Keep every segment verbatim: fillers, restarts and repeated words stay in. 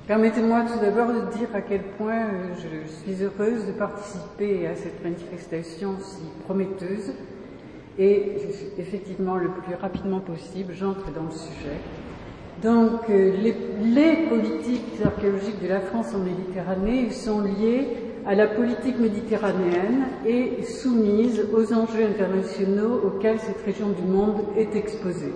Permettez-moi tout d'abord de dire à quel point je suis heureuse de participer à cette manifestation si prometteuse et effectivement le plus rapidement possible, j'entre dans le sujet. Donc les, les politiques archéologiques de la France en Méditerranée sont liées à la politique méditerranéenne et soumises aux enjeux internationaux auxquels cette région du monde est exposée.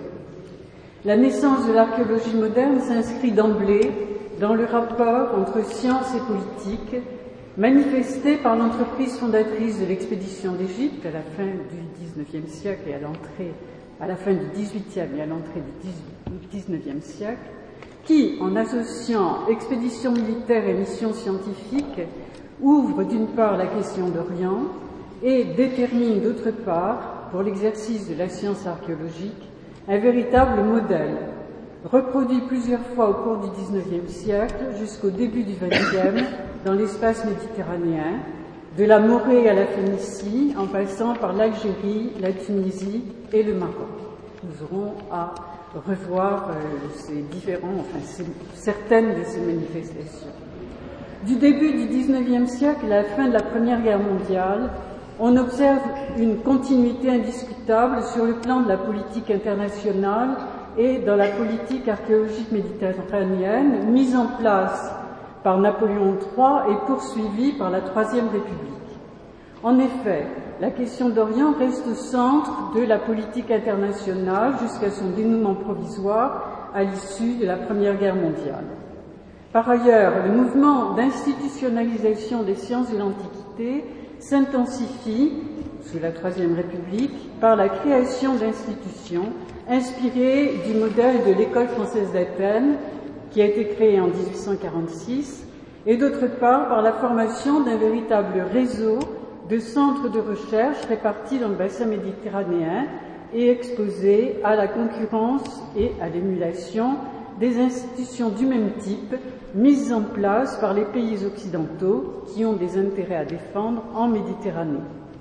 La naissance de l'archéologie moderne s'inscrit d'emblée dans le rapport entre science et politique, manifesté par l'entreprise fondatrice de l'expédition d'Égypte à la fin du dix-neuvième siècle et à l'entrée, à la fin du dix-huitième et à l'entrée du dix-neuvième siècle, qui, en associant expédition militaire et mission scientifique, ouvre d'une part la question d'Orient et détermine d'autre part, pour l'exercice de la science archéologique, un véritable modèle, reproduit plusieurs fois au cours du dix-neuvième siècle jusqu'au début du vingtième dans l'espace méditerranéen, de la Morée à la Phénicie, en passant par l'Algérie, la Tunisie et le Maroc. Nous aurons à revoir euh, ces différents, enfin ces, certaines de ces manifestations. Du début du dix-neuvième siècle à la fin de la Première Guerre mondiale, on observe une continuité indiscutable sur le plan de la politique internationale et dans la politique archéologique méditerranéenne mise en place par Napoléon trois et poursuivie par la Troisième République. En effet, la question d'Orient reste au centre de la politique internationale jusqu'à son dénouement provisoire à l'issue de la Première Guerre mondiale. Par ailleurs, le mouvement d'institutionnalisation des sciences de l'Antiquité s'intensifie, sous la Troisième République, par la création d'institutions inspirées du modèle de l'École française d'Athènes, qui a été créée en dix-huit cent quarante-six, et d'autre part par la formation d'un véritable réseau de centres de recherche répartis dans le bassin méditerranéen et exposés à la concurrence et à l'émulation des institutions du même type mises en place par les pays occidentaux qui ont des intérêts à défendre en Méditerranée.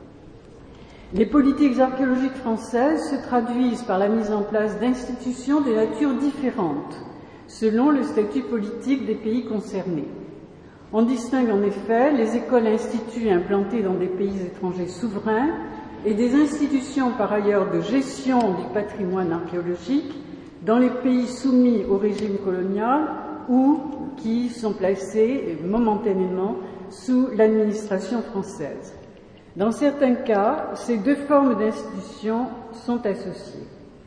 Les politiques archéologiques françaises se traduisent par la mise en place d'institutions de nature différente, selon le statut politique des pays concernés. On distingue en effet les écoles-instituts implantées dans des pays étrangers souverains et des institutions par ailleurs de gestion du patrimoine archéologique dans les pays soumis au régime colonial ou qui sont placés momentanément sous l'administration française. Dans certains cas, ces deux formes d'institutions sont associées.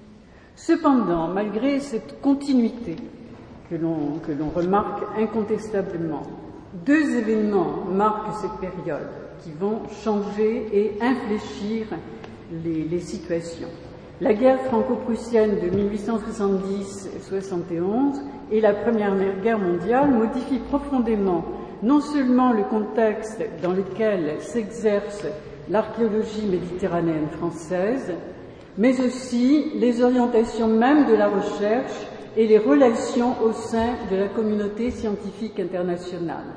Cependant, malgré cette continuité que l'on, que l'on remarque incontestablement, deux événements marquent cette période qui vont changer et infléchir les, les situations. La guerre franco-prussienne de mille huit cent soixante-dix soixante et onze et la Première Guerre mondiale modifient profondément non seulement le contexte dans lequel s'exerce l'archéologie méditerranéenne française, mais aussi les orientations mêmes de la recherche et les relations au sein de la communauté scientifique internationale.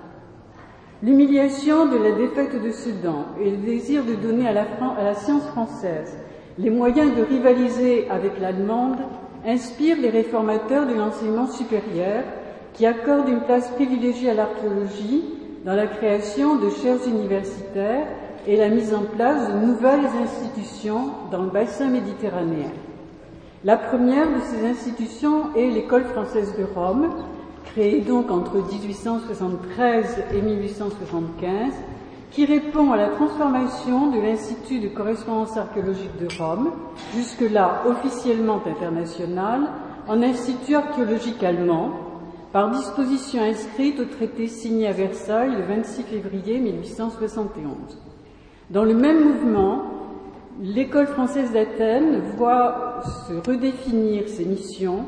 L'humiliation de la défaite de Sedan et le désir de donner à la, Fran- à la science française les moyens de rivaliser avec l'allemande inspirent les réformateurs de l'enseignement supérieur qui accordent une place privilégiée à l'archéologie dans la création de chaires universitaires et la mise en place de nouvelles institutions dans le bassin méditerranéen. La première de ces institutions est l'École française de Rome, créée donc entre dix-huit cent soixante-treize et mille huit cent soixante-quinze, qui répond à la transformation de l'Institut de correspondance archéologique de Rome, jusque-là officiellement international, en Institut archéologique allemand, par disposition inscrite au traité signé à Versailles le vingt-six février mille huit cent soixante et onze. Dans le même mouvement, l'École française d'Athènes voit se redéfinir ses missions,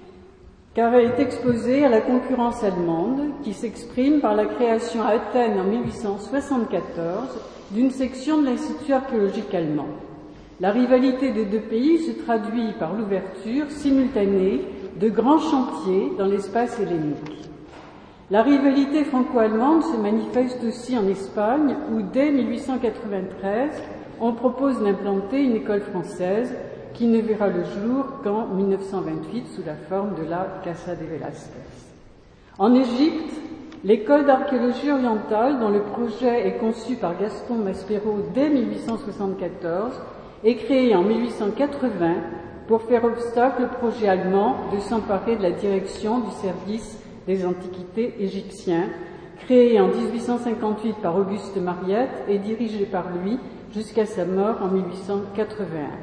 car elle est exposée à la concurrence allemande qui s'exprime par la création à Athènes en mille huit cent soixante-quatorze d'une section de l'Institut archéologique allemand. La rivalité des deux pays se traduit par l'ouverture simultanée de grands chantiers dans l'espace hellénique. La rivalité franco-allemande se manifeste aussi en Espagne où, dès mille huit cent quatre-vingt-treize, on propose d'implanter une école française qui ne verra le jour qu'en mille neuf cent vingt-huit sous la forme de la Casa de Velázquez. En Égypte, l'école d'archéologie orientale, dont le projet est conçu par Gaston Maspero dès mille huit cent soixante-quatorze, est créée en mille huit cent quatre-vingts pour faire obstacle au projet allemand de s'emparer de la direction du service des antiquités égyptiens, créé en dix-huit cent cinquante-huit par Auguste Mariette et dirigé par lui jusqu'à sa mort en mille huit cent quatre-vingt-un.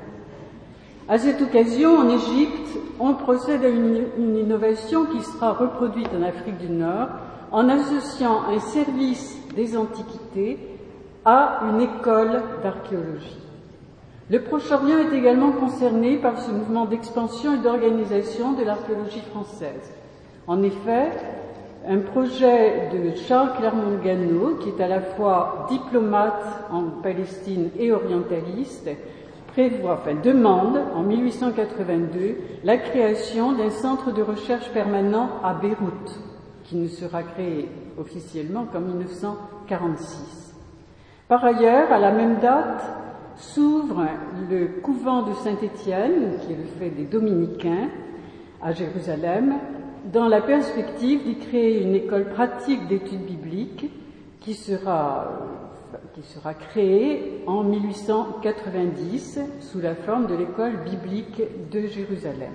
À cette occasion, en Égypte, on procède à une, une innovation qui sera reproduite en Afrique du Nord en associant un service des antiquités à une école d'archéologie. Le Proche-Orient est également concerné par ce mouvement d'expansion et d'organisation de l'archéologie française. En effet, un projet de Charles Clermont-Ganneau, qui est à la fois diplomate en Palestine et orientaliste, prévoit, enfin, demande en mille huit cent quatre-vingt-deux la création d'un centre de recherche permanent à Beyrouth, qui ne sera créé officiellement qu'en mille neuf cent quarante-six. Par ailleurs, à la même date, s'ouvre le couvent de Saint-Étienne, qui est le fait des Dominicains, à Jérusalem, dans la perspective d'y créer une école pratique d'études bibliques qui sera, qui sera créée en mille huit cent quatre-vingt-dix sous la forme de l'école biblique de Jérusalem.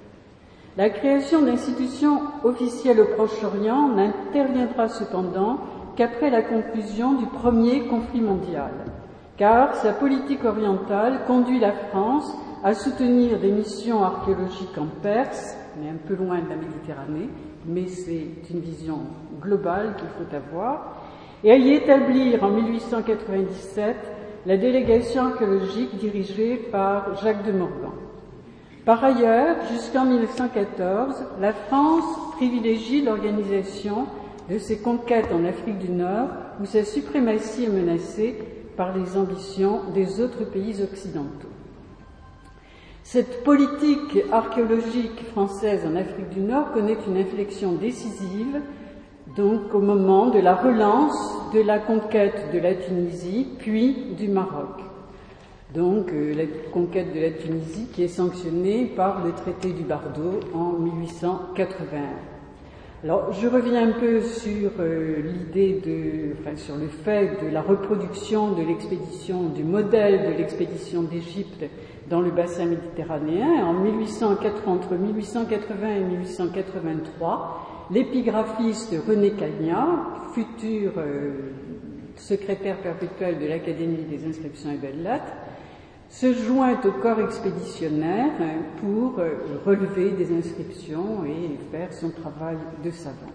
La création d'institutions officielles au Proche-Orient n'interviendra cependant qu'après la conclusion du premier conflit mondial, car sa politique orientale conduit la France à soutenir des missions archéologiques en Perse, mais un peu loin de la Méditerranée, mais c'est une vision globale qu'il faut avoir, et à y établir en mille huit cent quatre-vingt-dix-sept la délégation archéologique dirigée par Jacques de Morgan. Par ailleurs, jusqu'en mille neuf cent quatorze, la France privilégie l'organisation de ses conquêtes en Afrique du Nord, où sa suprématie est menacée par les ambitions des autres pays occidentaux. Cette politique archéologique française en Afrique du Nord connaît une inflexion décisive, donc au moment de la relance de la conquête de la Tunisie, puis du Maroc. Donc euh, la conquête de la Tunisie qui est sanctionnée par le traité du Bardo en mille huit cent quatre-vingt-un. Alors, je reviens un peu sur euh, l'idée de, enfin, sur le fait de la reproduction de l'expédition, du modèle de l'expédition d'Égypte dans le bassin méditerranéen. En mille huit cent quatre, entre mille huit cent quatre-vingts et mille huit cent quatre-vingt-trois, l'épigraphiste René Cagnat, futur euh, secrétaire perpétuel de l'Académie des inscriptions et belles-lettres, se joint au corps expéditionnaire pour relever des inscriptions et faire son travail de savant.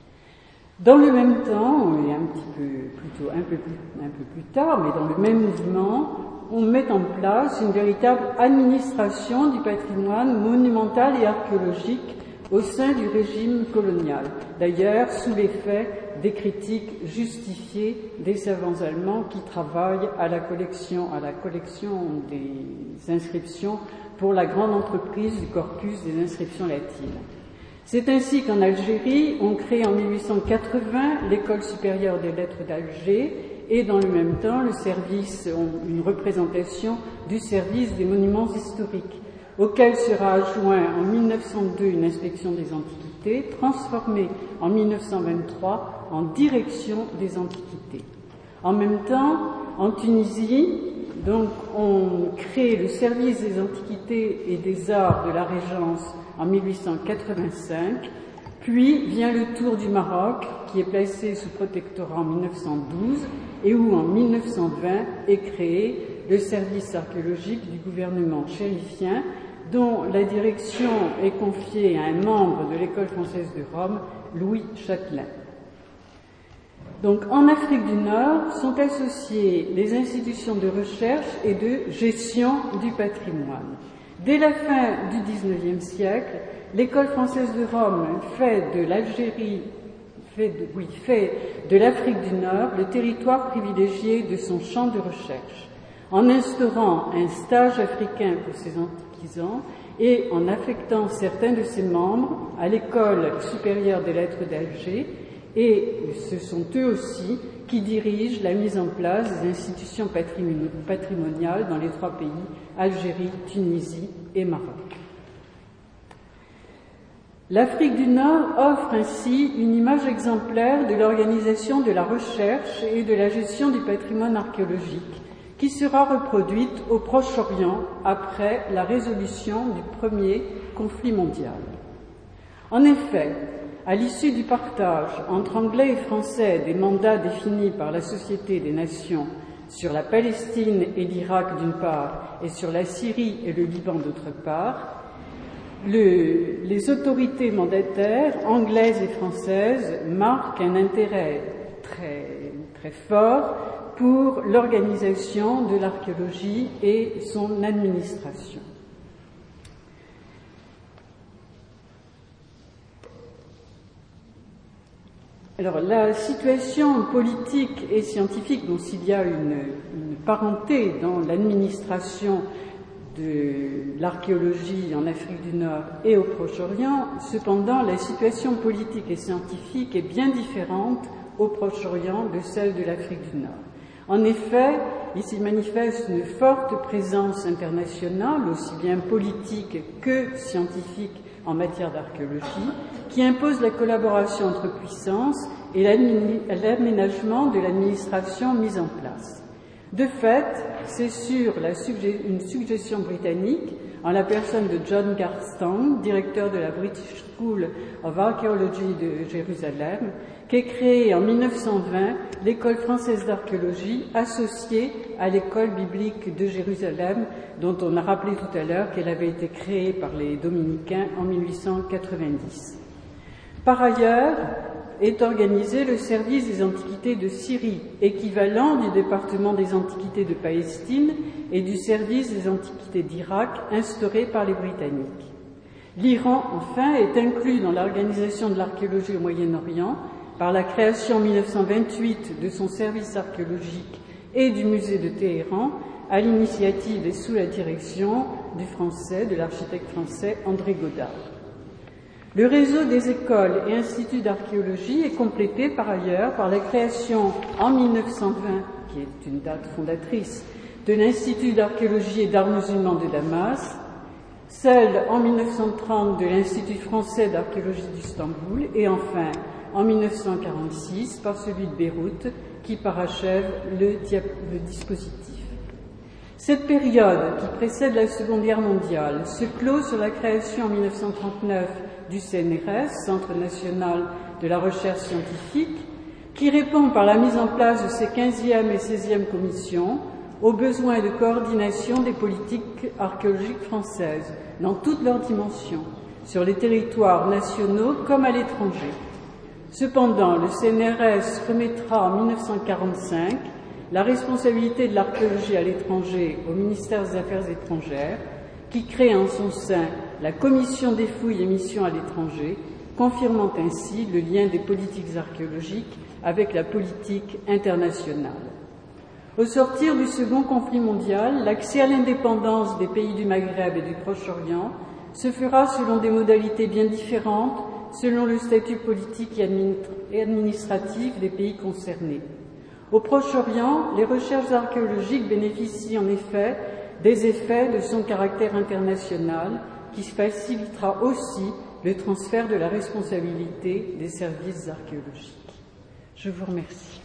Dans le même temps, et un petit peu plutôt un peu plus, un peu plus tard, mais dans le même mouvement, on met en place une véritable administration du patrimoine monumental et archéologique au sein du régime colonial. D'ailleurs, sous l'effet des critiques justifiées des savants allemands qui travaillent à la collection, à la collection des inscriptions pour la grande entreprise du corpus des inscriptions latines. C'est ainsi qu'en Algérie, on crée en mille huit cent quatre-vingts l'École supérieure des lettres d'Alger et dans le même temps le service, une représentation du service des monuments historiques, auquel sera adjoint en mille neuf cent deux une inspection des antiquités, transformée en mille neuf cent vingt-trois en direction des antiquités. En même temps, en Tunisie, donc, on crée le service des antiquités et des arts de la Régence en mille huit cent quatre-vingt-cinq, puis vient le tour du Maroc, qui est placé sous protectorat en mille neuf cent douze, et où en mille neuf cent vingt est créé le service archéologique du gouvernement chérifien, dont la direction est confiée à un membre de l'École française de Rome, Louis Châtelain. Donc, en Afrique du Nord sont associées les institutions de recherche et de gestion du patrimoine. Dès la fin du dix-neuvième siècle, l'École française de Rome fait de l'Algérie, fait de, oui, fait de l'Afrique du Nord le territoire privilégié de son champ de recherche, en instaurant un stage africain pour ses antiquisants et en affectant certains de ses membres à l'École supérieure des lettres d'Alger. Et ce sont eux aussi qui dirigent la mise en place des institutions patrimoniales dans les trois pays, Algérie, Tunisie et Maroc. L'Afrique du Nord offre ainsi une image exemplaire de l'organisation de la recherche et de la gestion du patrimoine archéologique, qui sera reproduite au Proche-Orient après la résolution du premier conflit mondial. En effet, à l'issue du partage entre Anglais et Français des mandats définis par la Société des Nations sur la Palestine et l'Irak d'une part et sur la Syrie et le Liban d'autre part, le, les autorités mandataires anglaises et françaises marquent un intérêt très, très fort pour l'organisation de l'archéologie et son administration. Alors, la situation politique et scientifique, dont s'il y a une, une parenté dans l'administration de l'archéologie en Afrique du Nord et au Proche-Orient, cependant, la situation politique et scientifique est bien différente au Proche-Orient de celle de l'Afrique du Nord. En effet, il s'y manifeste une forte présence internationale, aussi bien politique que scientifique en matière d'archéologie, qui impose la collaboration entre puissances et l'aménagement de l'administration mise en place. De fait, c'est sur la sugge- une suggestion britannique, en la personne de John Garstang, directeur de la British School of Archaeology de Jérusalem, qu'est créée en mille neuf cent vingt l'école française d'archéologie associée à l'école biblique de Jérusalem, dont on a rappelé tout à l'heure qu'elle avait été créée par les dominicains en mille huit cent quatre-vingt-dix. Par ailleurs, est organisé le service des antiquités de Syrie, équivalent du département des antiquités de Palestine et du service des antiquités d'Irak instauré par les Britanniques. L'Iran, enfin, est inclus dans l'organisation de l'archéologie au Moyen-Orient par la création en mille neuf cent vingt-huit de son service archéologique et du musée de Téhéran, à l'initiative et sous la direction du français, de l'architecte français André Godard. Le réseau des écoles et instituts d'archéologie est complété par ailleurs par la création en mille neuf cent vingt, qui est une date fondatrice, de l'Institut d'archéologie et d'art musulman de Damas, celle en mille neuf cent trente de l'Institut français d'archéologie d'Istanbul et enfin en mille neuf cent quarante-six par celui de Beyrouth qui parachève le, le dispositif. Cette période qui précède la Seconde Guerre mondiale se clôt sur la création en mille neuf cent trente-neuf du C N R S, Centre national de la recherche scientifique, qui répond par la mise en place de ses quinzième et seizième commissions aux besoins de coordination des politiques archéologiques françaises dans toutes leurs dimensions, sur les territoires nationaux comme à l'étranger. Cependant, le C N R S remettra en mille neuf cent quarante-cinq la responsabilité de l'archéologie à l'étranger au ministère des Affaires étrangères, qui crée en son sein la Commission des fouilles et missions à l'étranger, confirmant ainsi le lien des politiques archéologiques avec la politique internationale. Au sortir du second conflit mondial, l'accès à l'indépendance des pays du Maghreb et du Proche-Orient se fera selon des modalités bien différentes, selon le statut politique et administratif des pays concernés. Au Proche-Orient, les recherches archéologiques bénéficient en effet des effets de son caractère international qui facilitera aussi le transfert de la responsabilité des services archéologiques. Je vous remercie.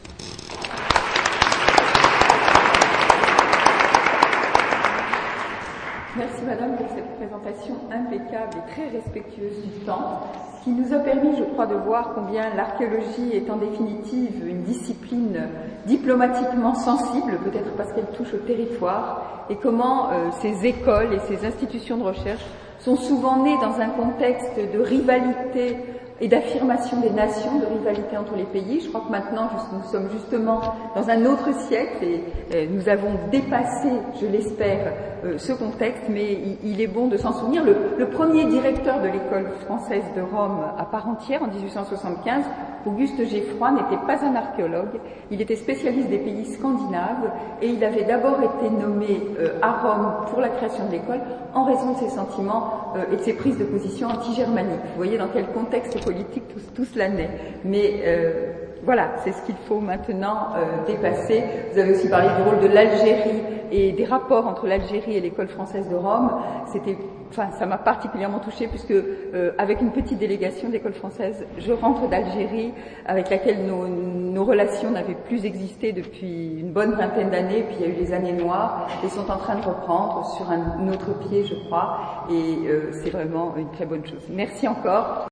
Merci Madame pour cette présentation impeccable et très respectueuse du temps, qui nous a permis, je crois, de voir combien l'archéologie est en définitive une discipline diplomatiquement sensible, peut-être parce qu'elle touche au territoire, et comment euh, ces écoles et ces institutions de recherche sont souvent nées dans un contexte de rivalité et d'affirmation des nations, de rivalité entre les pays. Je crois que maintenant, nous sommes justement dans un autre siècle et, et nous avons dépassé, je l'espère, euh, ce contexte, mais il, il est bon de s'en souvenir. Le, le premier directeur de l'école française de Rome à part entière, en dix-huit cent soixante-quinze, Auguste Geffroy, n'était pas un archéologue, il était spécialiste des pays scandinaves et il avait d'abord été nommé euh, à Rome pour la création de l'école en raison de ses sentiments euh, et de ses prises de position anti-germaniques. Vous voyez dans quel contexte politique tout, tout cela naît. Mais euh, voilà, c'est ce qu'il faut maintenant euh, dépasser. Vous avez aussi parlé du rôle de l'Algérie et des rapports entre l'Algérie et l'école française de Rome. C'était enfin, ça m'a particulièrement touchée puisque euh, avec une petite délégation d'école française, je rentre d'Algérie avec laquelle nos, nos relations n'avaient plus existé depuis une bonne vingtaine d'années, puis il y a eu les années noires et sont en train de reprendre sur un autre pied, je crois, et euh, c'est vraiment une très bonne chose. Merci encore.